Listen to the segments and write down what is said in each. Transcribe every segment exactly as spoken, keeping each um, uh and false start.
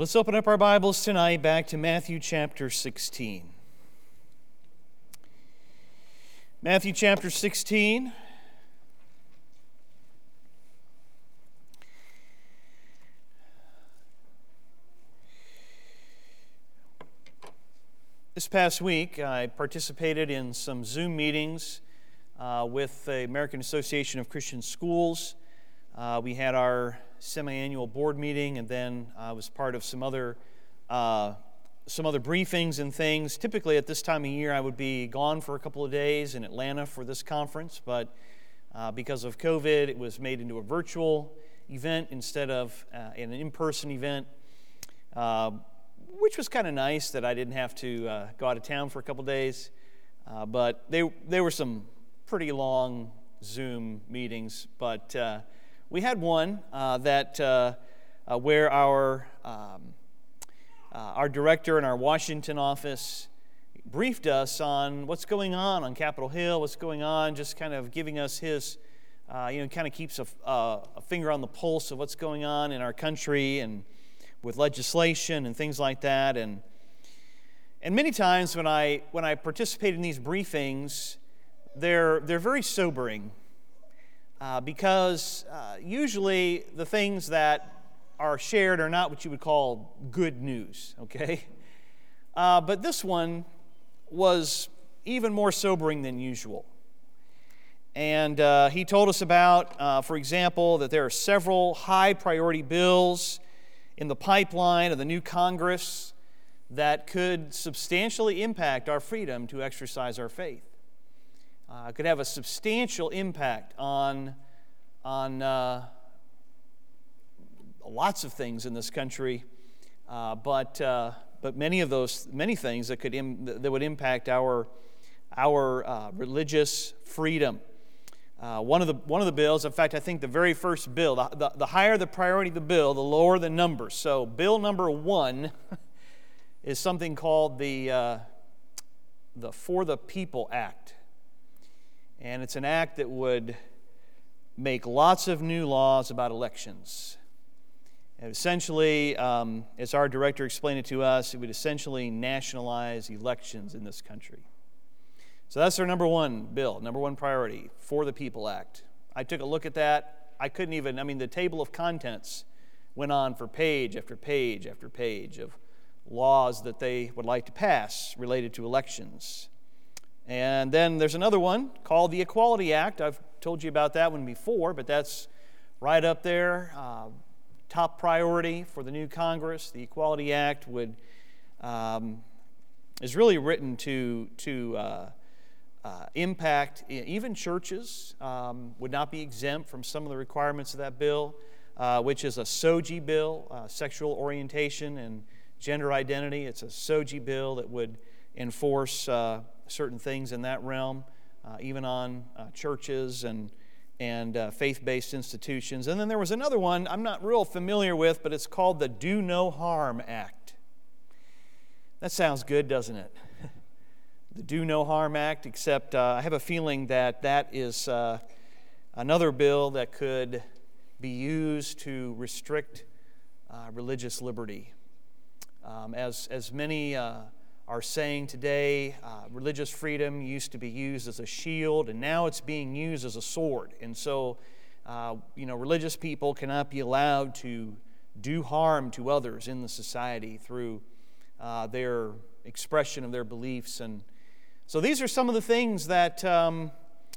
Let's open up our Bibles tonight back to Matthew chapter sixteen. Matthew chapter sixteen. This past week, I participated in some Zoom meetings uh, with the American Association of Christian Schools. Uh, we had our semi-annual board meeting, and then I was part of some other uh, some other briefings and things. Typically, at this time of year, I would be gone for a couple of days in Atlanta for this conference, but uh, because of COVID, it was made into a virtual event instead of uh, an in-person event, uh, which was kind of nice that I didn't have to uh, go out of town for a couple of days. Uh, but they there were some pretty long Zoom meetings, but uh, we had one uh, that uh, uh, where our um, uh, our director in our Washington office briefed us on what's going on on Capitol Hill, what's going on, just kind of giving us his, uh, you know, kind of keeps a, uh, a finger on the pulse of what's going on in our country and with legislation and things like that. And and many times when I when I participate in these briefings, they're they're very sobering. Uh, because uh, usually the things that are shared are not what you would call good news, okay? Uh, but this one was even more sobering than usual. And uh, he told us about, uh, for example, that there are several high priority bills in the pipeline of the new Congress that could substantially impact our freedom to exercise our faith. Uh, could have a substantial impact on, on uh, lots of things in this country, uh, but uh, but many of those many things that could Im- that would impact our our uh, religious freedom. Uh, one of the one of the bills, in fact, I think the very first bill, the, the, the higher the priority of the bill, the lower the number. So, bill number one is something called the uh, the For the People Act. And it's an act that would make lots of new laws about elections. And essentially, um, as our director explained it to us, it would essentially nationalize elections in this country. So that's our number one bill, number one priority, For the People Act. I took a look at that. I couldn't even, I mean, the table of contents went on for page after page after page of laws that they would like to pass related to elections. And then there's another one called the Equality Act. I've told you about that one before, but that's right up there. Uh, top priority for the new Congress. The Equality Act would um, is really written to to uh, uh, impact even churches. Um, would not be exempt from some of the requirements of that bill, uh, which is a S O G I bill, uh, sexual orientation and gender identity. It's a S O G I bill that would enforce uh, certain things in that realm, uh, even on uh, churches and and uh, faith-based institutions. And then there was another one I'm not real familiar with, but it's called the Do No Harm Act. That sounds good, doesn't it? The Do No Harm Act, except uh, I have a feeling that that is uh, another bill that could be used to restrict uh, religious liberty. Um, as, as many uh, are saying today, uh, religious freedom used to be used as a shield, and now it's being used as a sword. And so, uh, you know, religious people cannot be allowed to do harm to others in the society through uh, their expression of their beliefs. And so these are some of the things that um,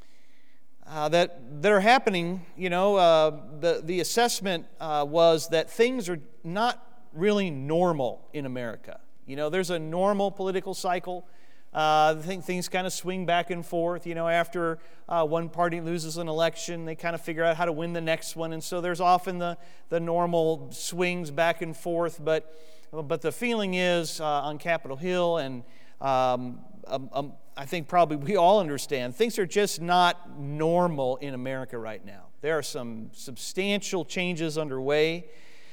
uh, that that are happening. You know, uh, the the assessment uh, was that things are not really normal in America. You know, there's a normal political cycle. Uh, I think things kind of swing back and forth. You know, after uh, one party loses an election, they kind of figure out how to win the next one. And so there's often the, the normal swings back and forth. But but the feeling is uh, on Capitol Hill, and um, um, um, I think probably we all understand, things are just not normal in America right now. There are some substantial changes underway.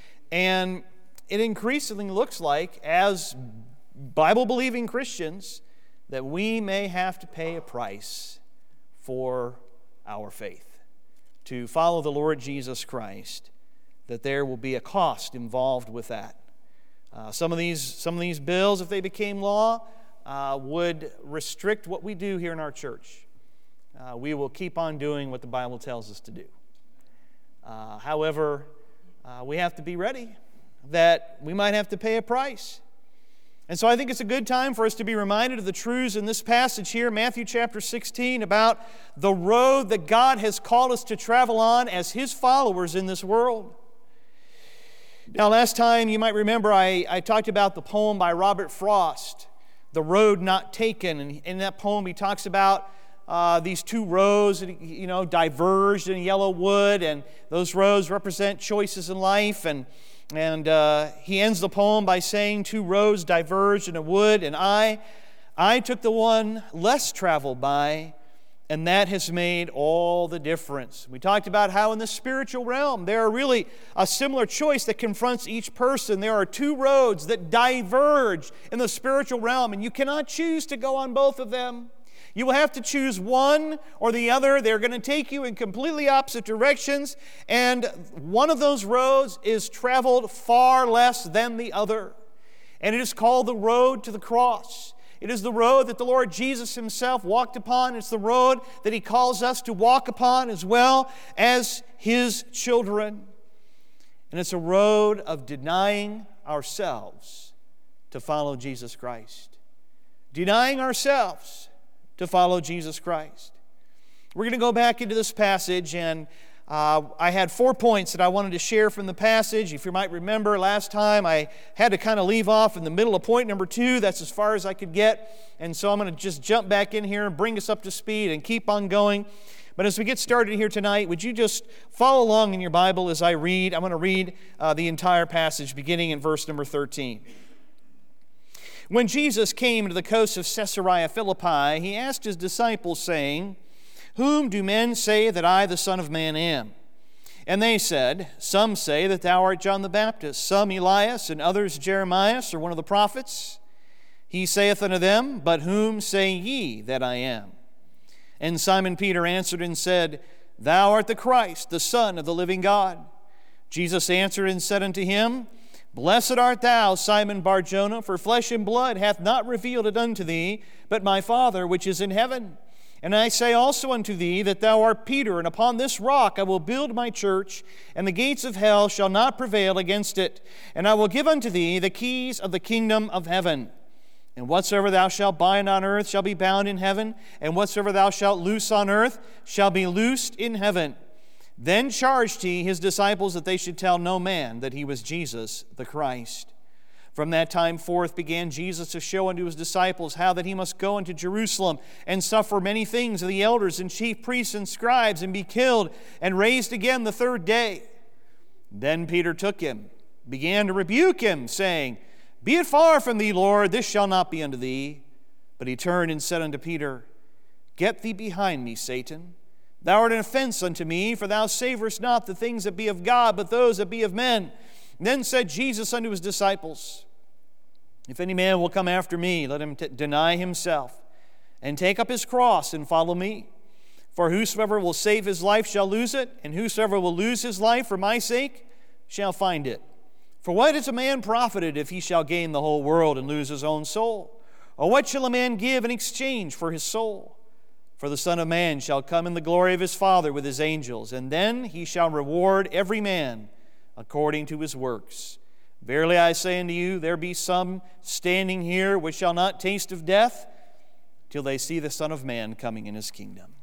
And it increasingly looks like, as Bible-believing Christians, that we may have to pay a price for our faith. To follow the Lord Jesus Christ, that there will be a cost involved with that. Uh, some of these, some of these bills, if they became law, uh, would restrict what we do here in our church. Uh, we will keep on doing what the Bible tells us to do. Uh, however, uh, we have to be ready that we might have to pay a price. And so I think it's a good time for us to be reminded of the truths in this passage here, Matthew chapter sixteen, about the road that God has called us to travel on as His followers in this world. Now, last time, you might remember, I, I talked about the poem by Robert Frost, The Road Not Taken. And in that poem, he talks about uh, these two roads that, you know, diverged in yellow wood, and those roads represent choices in life. And And uh, he ends the poem by saying, two roads diverged in a wood, and I, I took the one less traveled by, and that has made all the difference. We talked about how in the spiritual realm, there are really a similar choice that confronts each person. There are two roads that diverge in the spiritual realm, and you cannot choose to go on both of them. You will have to choose one or the other. They're going to take you in completely opposite directions, and one of those roads is traveled far less than the other. And it is called the road to the cross. It is the road that the Lord Jesus Himself walked upon. It's the road that He calls us to walk upon as well as His children. And it's a road of denying ourselves to follow Jesus Christ. Denying ourselves to follow Jesus Christ. We're going to go back into this passage, and uh, I had four points that I wanted to share from the passage. If you might remember, last time I had to kind of leave off in the middle of point number two. That's as far as I could get, and so I'm going to just jump back in here and bring us up to speed and keep on going. But as we get started here tonight, would you just follow along in your Bible as I read? I'm going to read uh, the entire passage beginning in verse number thirteen. When Jesus came to the coast of Caesarea Philippi, He asked His disciples, saying, Whom do men say that I, the Son of Man, am? And they said, Some say that thou art John the Baptist, some Elias, and others Jeremiah, or one of the prophets. He saith unto them, But whom say ye that I am? And Simon Peter answered and said, Thou art the Christ, the Son of the living God. Jesus answered and said unto him, Blessed art thou, Simon Bar-Jonah, for flesh and blood hath not revealed it unto thee, but my Father which is in heaven. And I say also unto thee that thou art Peter, and upon this rock I will build my church, and the gates of hell shall not prevail against it. And I will give unto thee the keys of the kingdom of heaven. And whatsoever thou shalt bind on earth shall be bound in heaven, and whatsoever thou shalt loose on earth shall be loosed in heaven. Then charged He His disciples that they should tell no man that He was Jesus the Christ. From that time forth began Jesus to show unto His disciples how that He must go into Jerusalem and suffer many things of the elders and chief priests and scribes, and be killed and raised again the third day. Then Peter took Him, began to rebuke Him, saying, Be it far from thee, Lord, this shall not be unto thee. But He turned and said unto Peter, Get thee behind me, Satan. Thou art an offense unto me, for thou savorest not the things that be of God, but those that be of men. And then said Jesus unto His disciples, If any man will come after me, let him t- deny himself, and take up his cross, and follow me. For whosoever will save his life shall lose it, and whosoever will lose his life for my sake shall find it. For what is a man profited if he shall gain the whole world and lose his own soul? Or what shall a man give in exchange for his soul? For the Son of Man shall come in the glory of His Father with His angels, and then He shall reward every man according to his works. Verily I say unto you, there be some standing here which shall not taste of death till they see the Son of Man coming in His kingdom.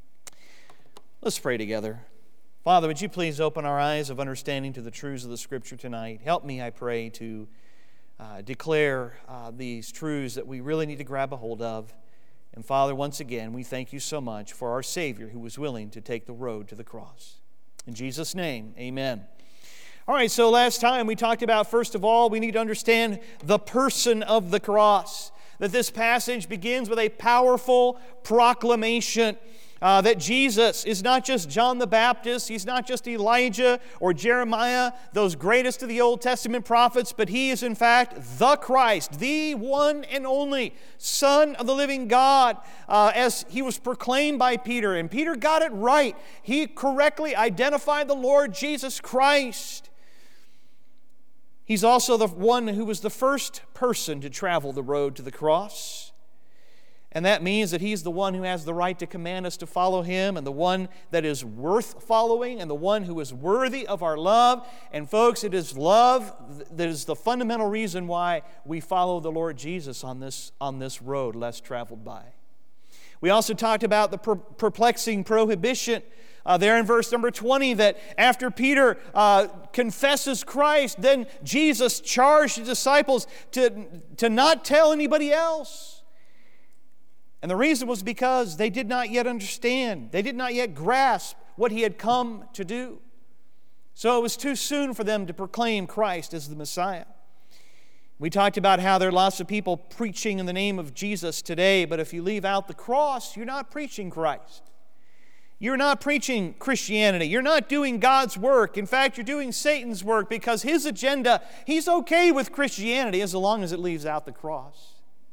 Let's pray together. Father, would you please open our eyes of understanding to the truths of the Scripture tonight. Help me, I pray, to uh, declare uh, these truths that we really need to grab a hold of. And Father, once again, we thank You so much for our Savior who was willing to take the road to the cross. In Jesus' name, amen. All right, so last time we talked about, first of all, we need to understand the person of the cross. That this passage begins with a powerful proclamation uh, that Jesus is not just John the Baptist, He's not just Elijah or Jeremiah, those greatest of the Old Testament prophets, but He is in fact the Christ, the one and only Son of the living God, uh, as He was proclaimed by Peter. And Peter got it right. He correctly identified the Lord Jesus Christ. He's also the one who was the first person to travel the road to the cross. And that means that He's the one who has the right to command us to follow Him, and the one that is worth following, and the one who is worthy of our love. And folks, it is love that is the fundamental reason why we follow the Lord Jesus on this, on this road less traveled by. We also talked about the per- perplexing prohibition uh, there in verse number twenty, that after Peter uh, confesses Christ, then Jesus charged His disciples to, to not tell anybody else. And the reason was because they did not yet understand. They did not yet grasp what He had come to do. So it was too soon for them to proclaim Christ as the Messiah. We talked about how there are lots of people preaching in the name of Jesus today, but if you leave out the cross, you're not preaching Christ. You're not preaching Christianity. You're not doing God's work. In fact, you're doing Satan's work, because his agenda, he's okay with Christianity as long as it leaves out the cross.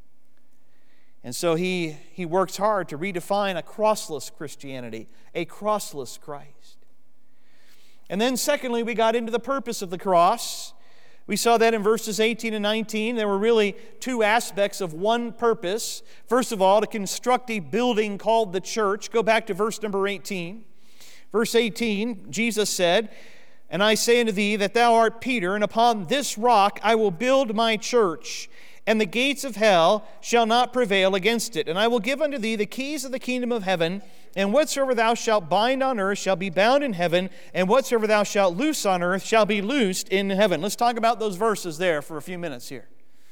And so he, he works hard to redefine a crossless Christianity, a crossless Christ. And then secondly, we got into the purpose of the cross. We saw that in verses eighteen and nineteen. There were really two aspects of one purpose. First of all, to construct a building called the church. Go back to verse number eighteen. Verse eighteen, Jesus said, "And I say unto thee that thou art Peter, and upon this rock I will build my church, and the gates of hell shall not prevail against it. And I will give unto thee the keys of the kingdom of heaven, and whatsoever thou shalt bind on earth shall be bound in heaven, and whatsoever thou shalt loose on earth shall be loosed in heaven." Let's talk about those verses there for a few minutes here.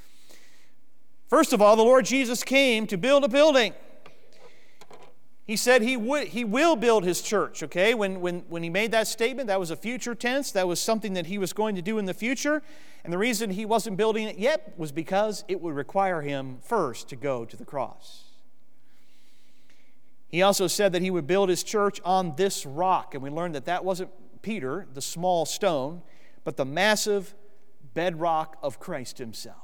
First of all, the Lord Jesus came to build a building. He said he would, he will build His church, okay? When, when, when He made that statement, that was a future tense. That was something that He was going to do in the future. And the reason He wasn't building it yet was because it would require Him first to go to the cross. He also said that He would build His church on this rock. And we learned that that wasn't Peter, the small stone, but the massive bedrock of Christ Himself.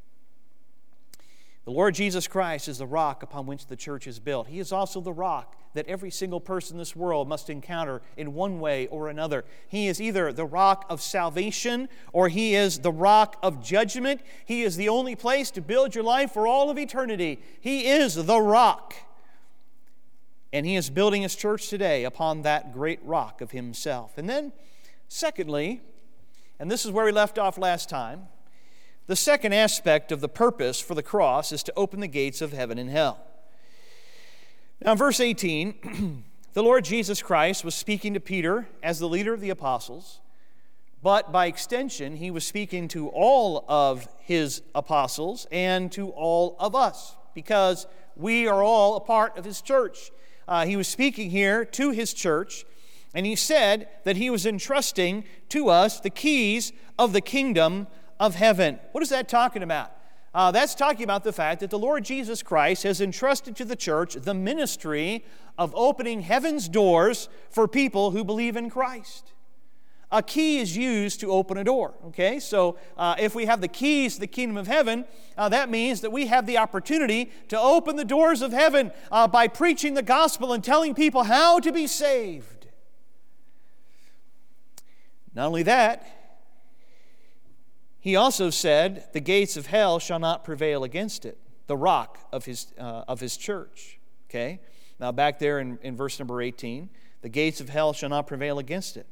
The Lord Jesus Christ is the rock upon which the church is built. He is also the rock that every single person in this world must encounter in one way or another. He is either the rock of salvation or He is the rock of judgment. He is the only place to build your life for all of eternity. He is the rock. And He is building His church today upon that great rock of Himself. And then, secondly, and this is where we left off last time, the second aspect of the purpose for the cross is to open the gates of heaven and hell. Now, in verse eighteen, the Lord Jesus Christ was speaking to Peter as the leader of the apostles, but by extension, He was speaking to all of His apostles and to all of us, because we are all a part of His church. Uh, he was speaking here to His church, and He said that He was entrusting to us the keys of the kingdom of heaven. What is that talking about? Uh, that's talking about the fact that the Lord Jesus Christ has entrusted to the church the ministry of opening heaven's doors for people who believe in Christ. A key is used to open a door, okay? So uh, if we have the keys to the kingdom of heaven, uh, that means that we have the opportunity to open the doors of heaven uh, by preaching the gospel and telling people how to be saved. Not only that, He also said, the gates of hell shall not prevail against it, the rock of his, uh, of his church. Okay? Now back there in, in verse number eighteen, the gates of hell shall not prevail against it.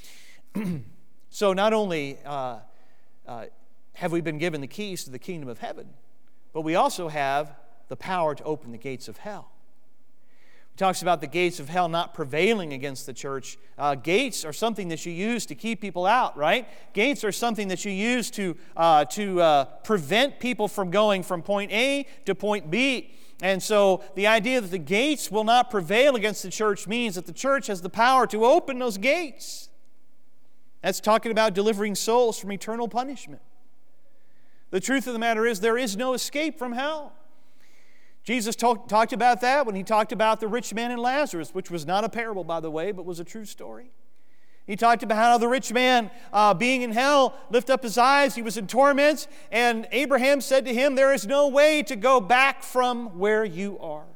So not only uh, uh, have we been given the keys to the kingdom of heaven, but we also have the power to open the gates of hell. He talks about the gates of hell not prevailing against the church. Uh, gates are something that you use to keep people out, right? Gates are something that you use to, uh, to uh, prevent people from going from point A to point B. And so the idea that the gates will not prevail against the church means that the church has the power to open those gates. That's talking about delivering souls from eternal punishment. The truth of the matter is there is no escape from hell. Jesus talk, talked about that when He talked about the rich man and Lazarus, which was not a parable, by the way, but was a true story. He talked about how the rich man, uh, being in hell, lifted up his eyes. He was in torments, and Abraham said to him, "There is no way to go back from where you are."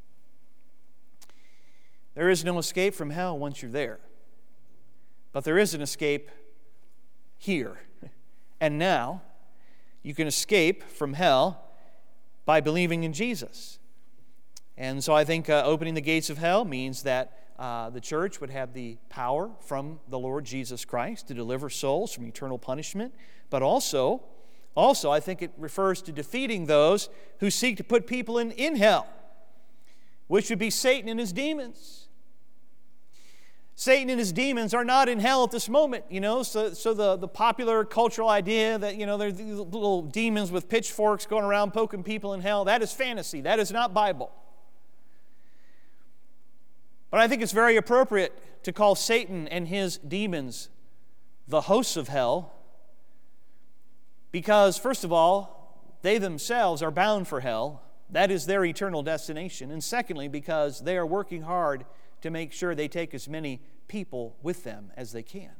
There is no escape from hell once you're there. But there is an escape here And now you can escape from hell by believing in Jesus. And so I think uh, opening the gates of hell means that uh, the church would have the power from the Lord Jesus Christ to deliver souls from eternal punishment. But also, also I think it refers to defeating those who seek to put people in, in hell, which would be Satan and his demons. Satan and his demons are not in hell at this moment, you know, so, so the, the popular cultural idea that, you know, there are these little demons with pitchforks going around poking people in hell, that is fantasy. That is not Bible. But I think it's very appropriate to call Satan and his demons the hosts of hell because, first of all, they themselves are bound for hell. That is their eternal destination. And secondly, because they are working hard to make sure they take as many people with them as they can.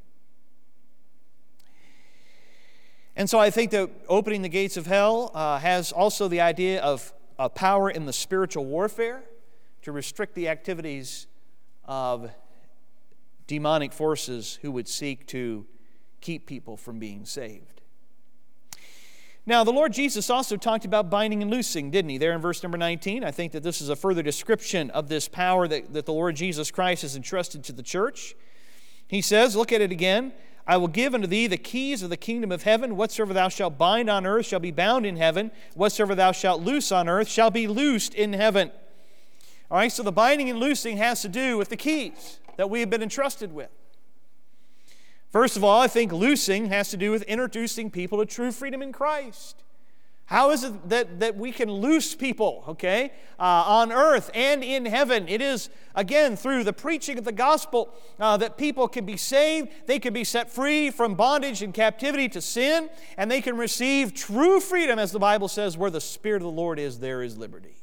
And so I think that opening the gates of hell uh, has also the idea of a power in the spiritual warfare to restrict the activities of demonic forces who would seek to keep people from being saved. Now, the Lord Jesus also talked about binding and loosing, didn't he? There in verse number nineteen, I think that this is a further description of this power that, that the Lord Jesus Christ has entrusted to the church. He says, look at it again, I will give unto thee the keys of the kingdom of heaven. Whatsoever thou shalt bind on earth shall be bound in heaven. Whatsoever thou shalt loose on earth shall be loosed in heaven. All right, so the binding and loosing has to do with the keys that we have been entrusted with. First of all, I think loosing has to do with introducing people to true freedom in Christ. How is it that, that we can loose people, okay, uh, on earth and in heaven? It is, again, through the preaching of the gospel uh, that people can be saved, they can be set free from bondage and captivity to sin, and they can receive true freedom, as the Bible says, where the Spirit of the Lord is, there is liberty.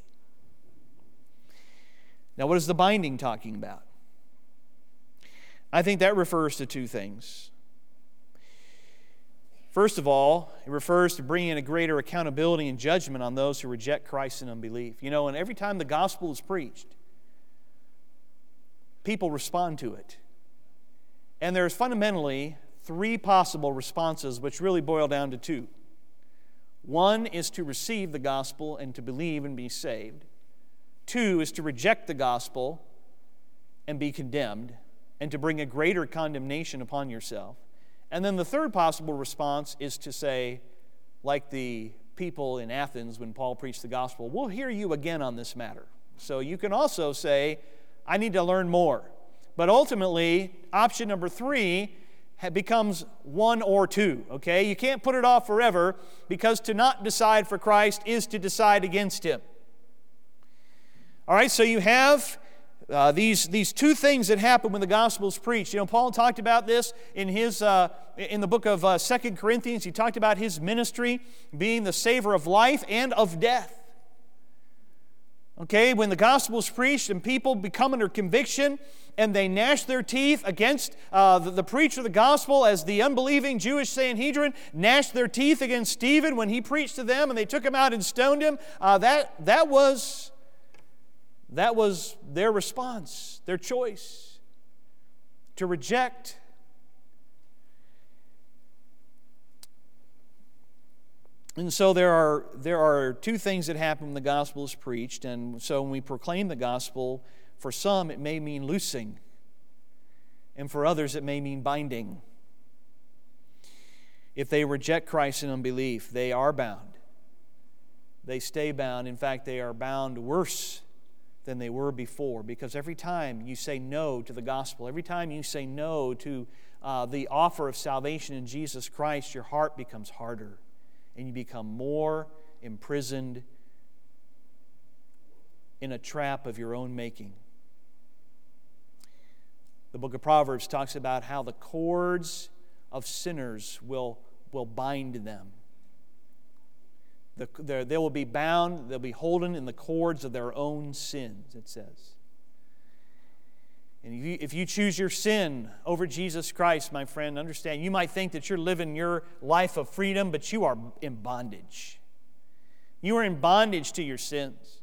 Now, what is the binding talking about? I think that refers to two things. First of all, it refers to bringing a greater accountability and judgment on those who reject Christ in unbelief. You know, and every time the gospel is preached, people respond to it. And there's fundamentally three possible responses which really boil down to two. One is to receive the gospel and to believe and be saved. Two is to reject the gospel and be condemned and to bring a greater condemnation upon yourself. And then the third possible response is to say, like the people in Athens when Paul preached the gospel, we'll hear you again on this matter. So you can also say, I need to learn more. But ultimately, option number three becomes one or two, okay? You can't put it off forever because to not decide for Christ is to decide against Him. All right, so you have uh, these, these two things that happen when the gospel is preached. You know, Paul talked about this in his uh, in the book of uh, Second Corinthians. He talked about his ministry being the savor of life and of death. Okay, when the gospel is preached and people become under conviction and they gnash their teeth against uh, the, the preacher of the gospel, as the unbelieving Jewish Sanhedrin gnashed their teeth against Stephen when he preached to them and they took him out and stoned him, uh, that, that was... That was their response, their choice, to reject. And so there are, there are two things that happen when the gospel is preached. And so when we proclaim the gospel, for some it may mean loosing, and for others it may mean binding. If they reject Christ in unbelief, they are bound. They stay bound. In fact, they are bound worse than they were before, because every time you say no to the gospel, every time you say no to uh, the offer of salvation in Jesus Christ, your heart becomes harder and you become more imprisoned in a trap of your own making. The book of Proverbs talks about how the cords of sinners will, will bind them. The, they will be bound, they'll be holden in the cords of their own sins, it says. And if you, if you choose your sin over Jesus Christ, my friend, understand, you might think that you're living your life of freedom, but you are in bondage. You are in bondage to your sins.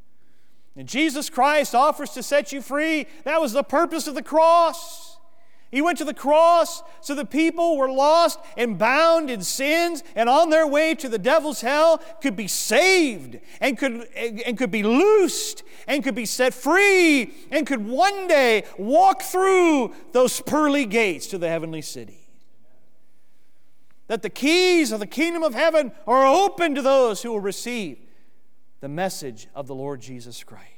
And Jesus Christ offers to set you free. That was the purpose of the cross. He went to the cross so the people were lost and bound in sins and on their way to the devil's hell could be saved and could, and could be loosed and could be set free and could one day walk through those pearly gates to the heavenly city. That the keys of the kingdom of heaven are open to those who will receive the message of the Lord Jesus Christ.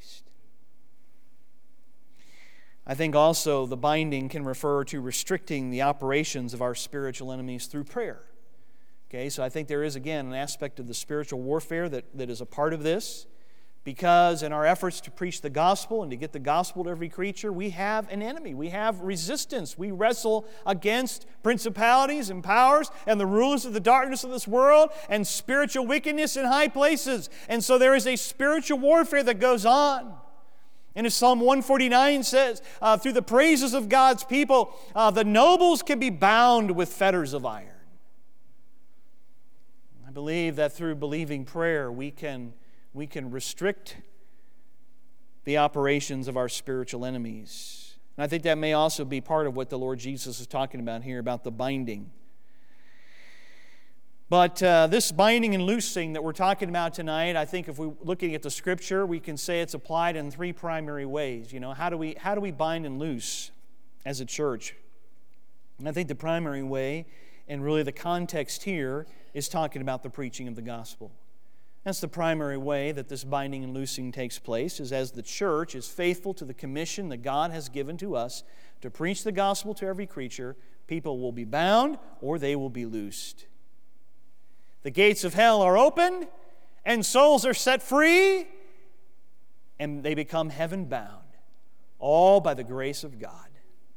I think also the binding can refer to restricting the operations of our spiritual enemies through prayer. Okay, so I think there is, again, an aspect of the spiritual warfare that, that is a part of this, because in our efforts to preach the gospel and to get the gospel to every creature, we have an enemy. We have resistance. We wrestle against principalities and powers and the rulers of the darkness of this world and spiritual wickedness in high places. And so there is a spiritual warfare that goes on. And as Psalm one forty-nine says, uh, through the praises of God's people, uh, the nobles can be bound with fetters of iron. I believe that through believing prayer, we can, we can restrict the operations of our spiritual enemies. And I think that may also be part of what the Lord Jesus is talking about here, about the binding. But uh, this binding and loosing that we're talking about tonight, I think if we're looking at the Scripture, we can say it's applied in three primary ways. You know, how do we how do we bind and loose as a church? And I think the primary way, and really the context here, is talking about the preaching of the gospel. That's the primary way that this binding and loosing takes place, is as the church is faithful to the commission that God has given to us to preach the gospel to every creature, people will be bound or they will be loosed. The gates of hell are opened, and souls are set free, and they become heaven-bound, all by the grace of God.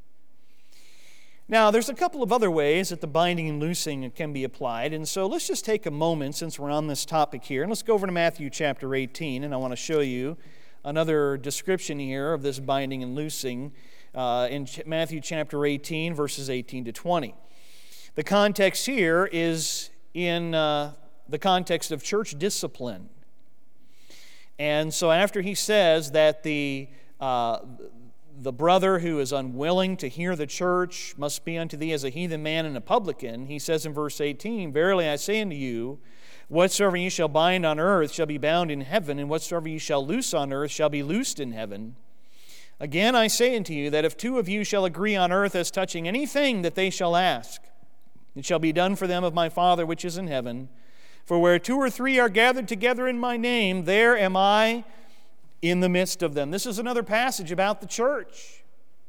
Now, there's a couple of other ways that the binding and loosing can be applied, and so let's just take a moment since we're on this topic here, and let's go over to Matthew chapter eighteen, and I want to show you another description here of this binding and loosing uh, in Matthew chapter eighteen, verses eighteen to twenty. The context here is in uh, the context of church discipline. And so after he says that the, uh, the brother who is unwilling to hear the church must be unto thee as a heathen man and a publican, he says in verse eighteen, Verily I say unto you, whatsoever ye shall bind on earth shall be bound in heaven, and whatsoever ye shall loose on earth shall be loosed in heaven. Again I say unto you, that if two of you shall agree on earth as touching anything that they shall ask, it shall be done for them of my Father which is in heaven. For where two or three are gathered together in my name, there am I in the midst of them. This is another passage about the church.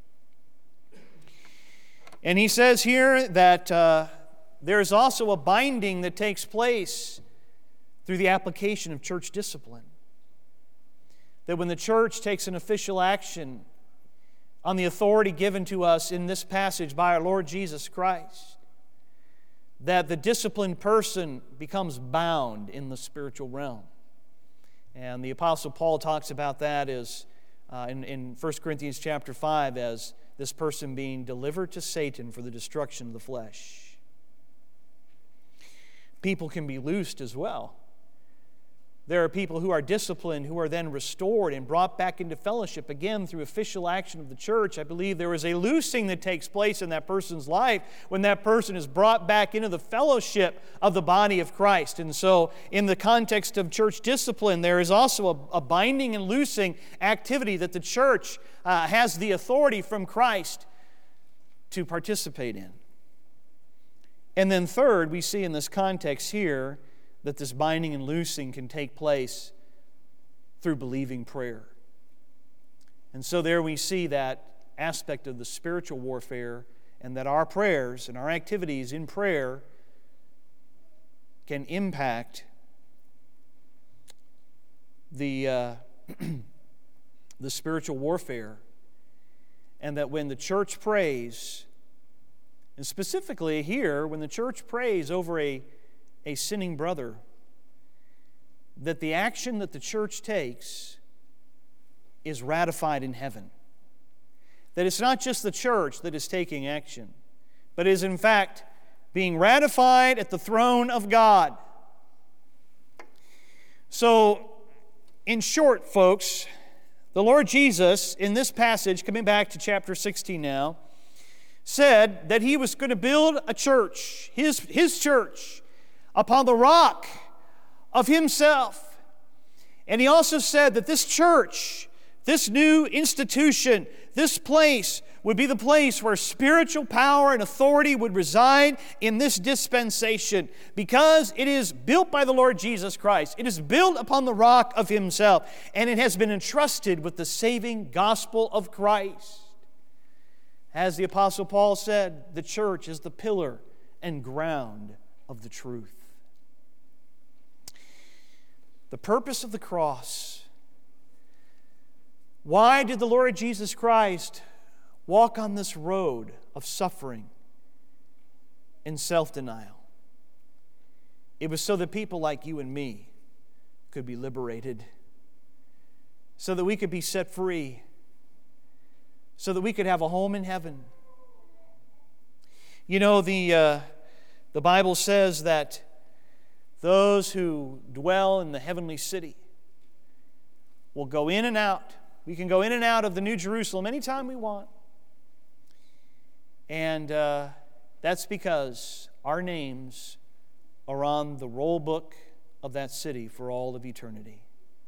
And he says here that uh, there is also a binding that takes place through the application of church discipline. That when the church takes an official action on the authority given to us in this passage by our Lord Jesus Christ, that the disciplined person becomes bound in the spiritual realm. And the Apostle Paul talks about that as uh, in, in First Corinthians chapter five as this person being delivered to Satan for the destruction of the flesh. People can be loosed as well. There are people who are disciplined who are then restored and brought back into fellowship again through official action of the church. I believe there is a loosing that takes place in that person's life when that person is brought back into the fellowship of the body of Christ. And so in the context of church discipline, there is also a, a binding and loosing activity that the church uh, has the authority from Christ to participate in. And then third, we see in this context here that this binding and loosing can take place through believing prayer. And so there we see that aspect of the spiritual warfare, and that our prayers and our activities in prayer can impact the, uh, the spiritual warfare. And that when the church prays, and specifically here, when the church prays over a a sinning brother, that the action that the church takes is ratified in heaven. That it's not just the church that is taking action, but is in fact being ratified at the throne of God. So, in short, folks, the Lord Jesus, in this passage, coming back to chapter sixteen now, said that he was going to build a church, his, his church, upon the rock of himself. And he also said that this church, this new institution, this place would be the place where spiritual power and authority would reside in this dispensation, because it is built by the Lord Jesus Christ. It is built upon the rock of himself, and it has been entrusted with the saving gospel of Christ. As the Apostle Paul said, the church is the pillar and ground of the truth. The purpose of the cross. Why did the Lord Jesus Christ walk on this road of suffering and self-denial? It was so that people like you and me could be liberated, so that we could be set free, so that we could have a home in heaven. You know, the, uh, the Bible says that those who dwell in the heavenly city will go in and out. We can go in and out of the New Jerusalem anytime we want. And uh, that's because our names are on the roll book of that city for all of eternity.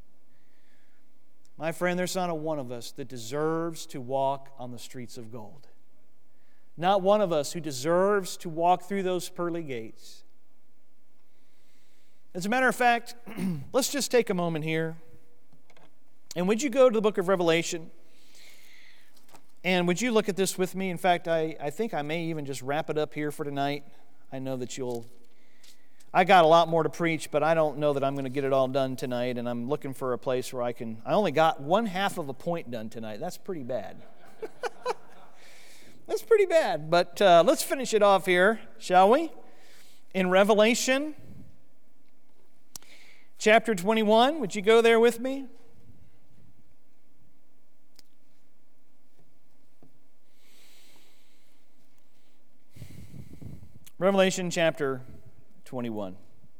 My friend, there's not a one of us that deserves to walk on the streets of gold. Not one of us who deserves to walk through those pearly gates. As a matter of fact, let's just take a moment here. And would you go to the book of Revelation? And would you look at this with me? In fact, I, I think I may even just wrap it up here for tonight. I know that you'll... I got a lot more to preach, but I don't know that I'm going to get it all done tonight, and I'm looking for a place where I can... I only got one half of a point done tonight. That's pretty bad. That's pretty bad. But uh, let's finish it off here, shall we? In Revelation chapter twenty-one, would you go there with me? Revelation chapter twenty-one.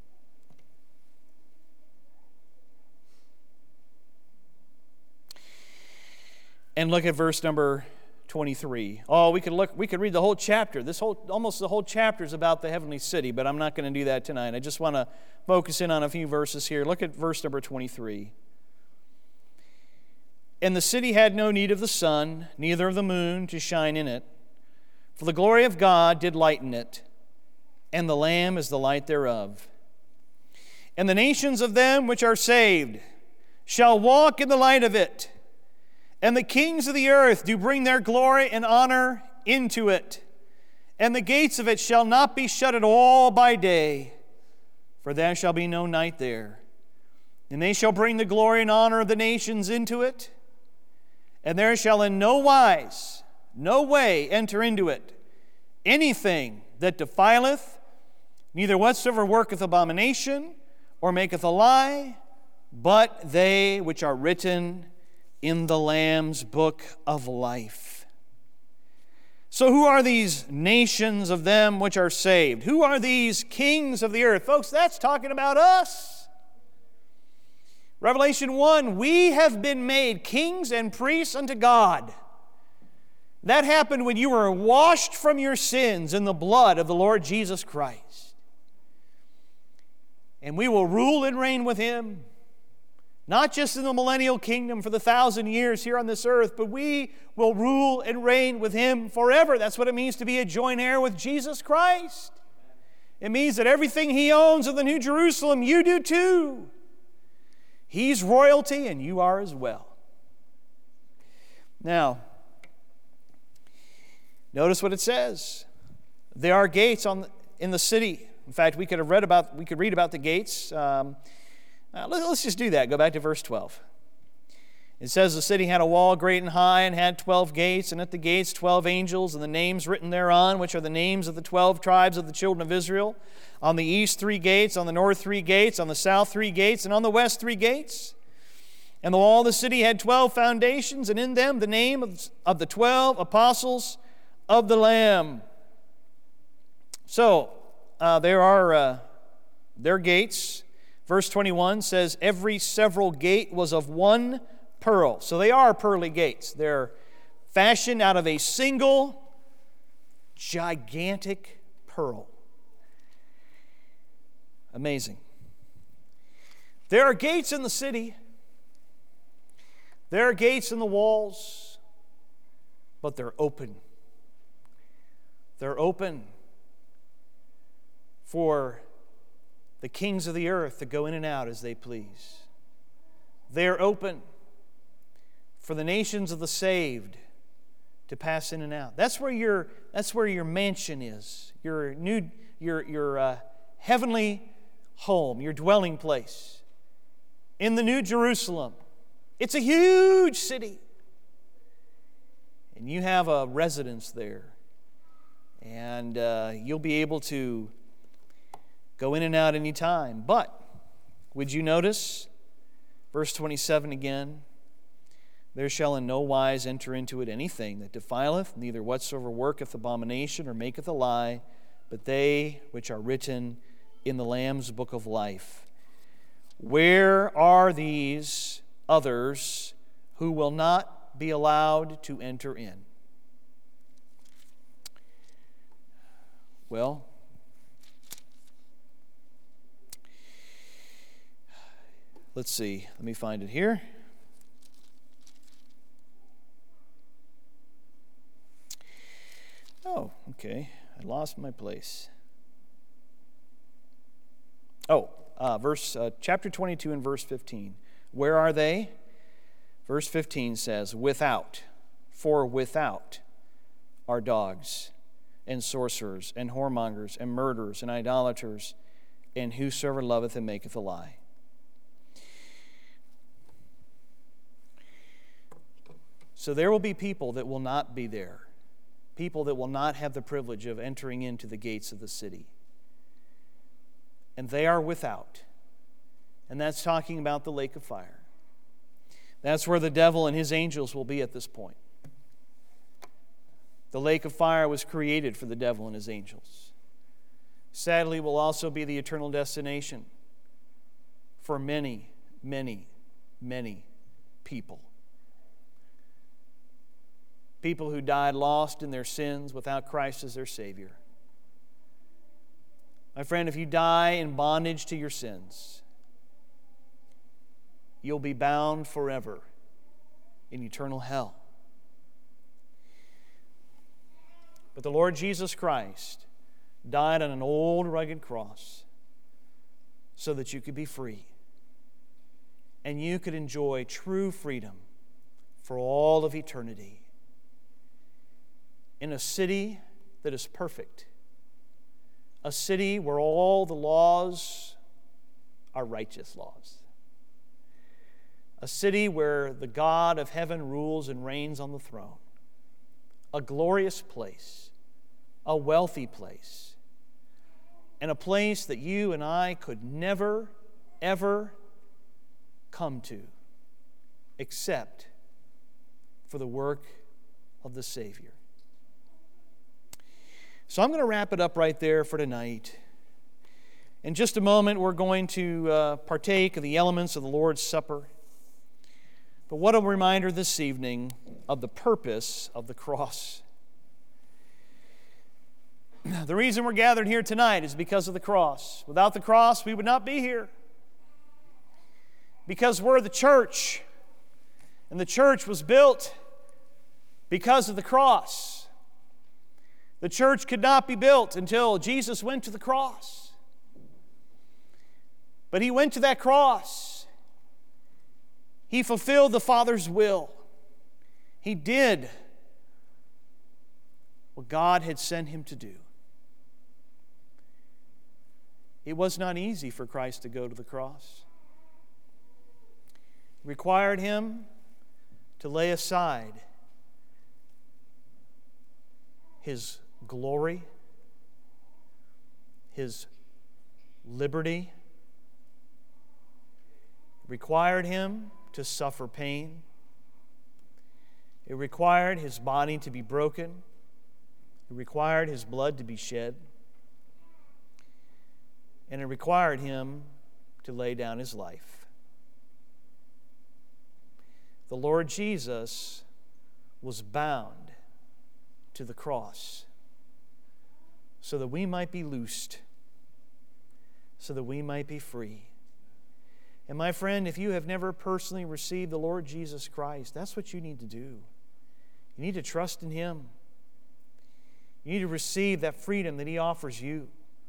And look at verse number twenty-three. Oh, we could look we could read the whole chapter. This whole almost the whole chapter is about the heavenly city, but I'm not going to do that tonight. I just want to focus in on a few verses here. Look at verse number twenty-three. And the city had no need of the sun, neither of the moon to shine in it, for the glory of God did lighten it, and the Lamb is the light thereof. And the nations of them which are saved shall walk in the light of it, and the kings of the earth do bring their glory and honor into it. And the gates of it shall not be shut at all by day, for there shall be no night there. And they shall bring the glory and honor of the nations into it, and there shall in no wise, no way enter into it anything that defileth, neither whatsoever worketh abomination, or maketh a lie, but they which are written in the Lamb's book of life. So who are these nations of them which are saved? Who are these kings of the earth? Folks, that's talking about us. Revelation one, we have been made kings and priests unto God. That happened when you were washed from your sins in the blood of the Lord Jesus Christ. And we will rule and reign with Him, not just in the millennial kingdom for the thousand years here on this earth, but we will rule and reign with Him forever. That's what it means to be a joint heir with Jesus Christ. It means that everything He owns in the New Jerusalem, you do too. He's royalty and you are as well. Now, notice what it says. There are gates on the, in the city. In fact, we could have read about. We could read about the gates. Um, uh, let, let's just do that. Go back to verse twelve. It says the city had a wall great and high, and had twelve gates, and at the gates twelve angels, and the names written thereon, which are the names of the twelve tribes of the children of Israel. On the east three gates, on the north three gates, on the south three gates, and on the west three gates. And the wall of the city had twelve foundations, and in them the name of, of the twelve apostles of the Lamb. So, uh, there are uh, their gates. Verse twenty-one says, every several gate was of one pearl. So they are pearly gates. They're fashioned out of a single gigantic pearl. Amazing. There are gates in the city. There are gates in the walls, but they're open. They're open for the kings of the earth to go in and out as they please. They're open for the nations of the saved to pass in and out. That's where your that's where your mansion is. Your new your your uh, heavenly home, your dwelling place in the New Jerusalem. It's a huge city. And you have a residence there. And uh, you'll be able to go in and out any time. But, would you notice, verse twenty-seven again, there shall in no wise enter into it anything that defileth, neither whatsoever worketh abomination or maketh a lie, but they which are written in the Lamb's book of life. Where are these others who will not be allowed to enter in? Well, let's see. Let me find it here. Oh, okay. I lost my place. Oh, uh, verse uh, chapter twenty-two and verse fifteen. Where are they? Verse fifteen says, without, for without are dogs and sorcerers and whoremongers and murderers and idolaters and whosoever loveth and maketh a lie. So there will be people that will not be there. People that will not have the privilege of entering into the gates of the city. And they are without. And that's talking about the lake of fire. That's where the devil and his angels will be at this point. The lake of fire was created for the devil and his angels. Sadly, will also be the eternal destination for many, many, many people. People who died lost in their sins without Christ as their Savior. My friend, if you die in bondage to your sins, you'll be bound forever in eternal hell. But the Lord Jesus Christ died on an old rugged cross so that you could be free and you could enjoy true freedom for all of eternity in a city that is perfect, a city where all the laws are righteous laws, a city where the God of heaven rules and reigns on the throne, a glorious place, a wealthy place, and a place that you and I could never, ever come to except for the work of the Savior. So I'm going to wrap it up right there for tonight. In just a moment, we're going to uh, partake of the elements of the Lord's Supper. But what a reminder this evening of the purpose of the cross. The reason we're gathered here tonight is because of the cross. Without the cross, we would not be here. Because we're the church, and the church was built because of the cross. The church could not be built until Jesus went to the cross. But He went to that cross. He fulfilled the Father's will. He did what God had sent Him to do. It was not easy for Christ to go to the cross. It required Him to lay aside His glory, His liberty. It required Him to suffer pain. It required His body to be broken. It required His blood to be shed. And it required Him to lay down His life. The Lord Jesus was bound to the cross. so that we might be loosed, so that we might be free. And my friend, if you have never personally received the Lord Jesus Christ, that's what you need to do. You need to trust in Him. You need to receive that freedom that He offers you.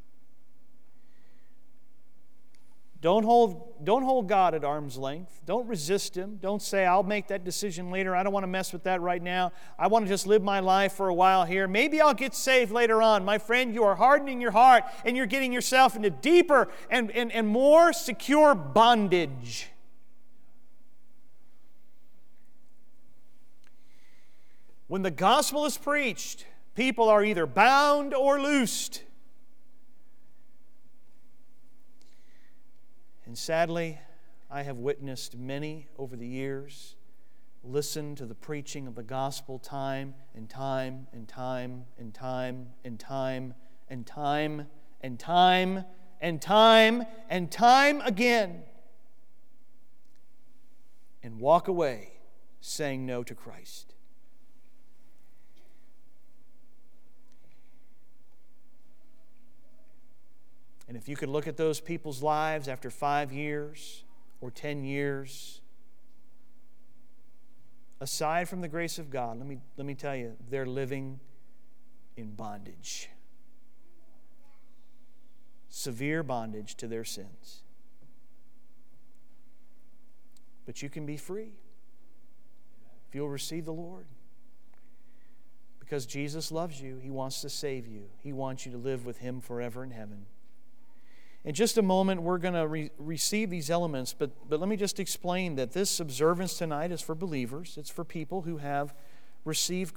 Don't hold, don't hold God at arm's length. Don't resist Him. Don't say, I'll make that decision later. I don't want to mess with that right now. I want to just live my life for a while here. Maybe I'll get saved later on. My friend, you are hardening your heart and you're getting yourself into deeper and, and, and more secure bondage. When the gospel is preached, people are either bound or loosed. And sadly, I have witnessed many over the years listen to the preaching of the gospel time and time and time and time and time and time and time and time and time again and walk away saying no to Christ. And if you could look at those people's lives after five years or ten years, aside from the grace of God, let me, let me tell you, they're living in bondage. Severe bondage to their sins. But you can be free if you'll receive the Lord. Because Jesus loves you. He wants to save you. He wants you to live with Him forever in heaven. In just a moment, we're going to re- receive these elements, but, but let me just explain that this observance tonight is for believers. It's for people who have received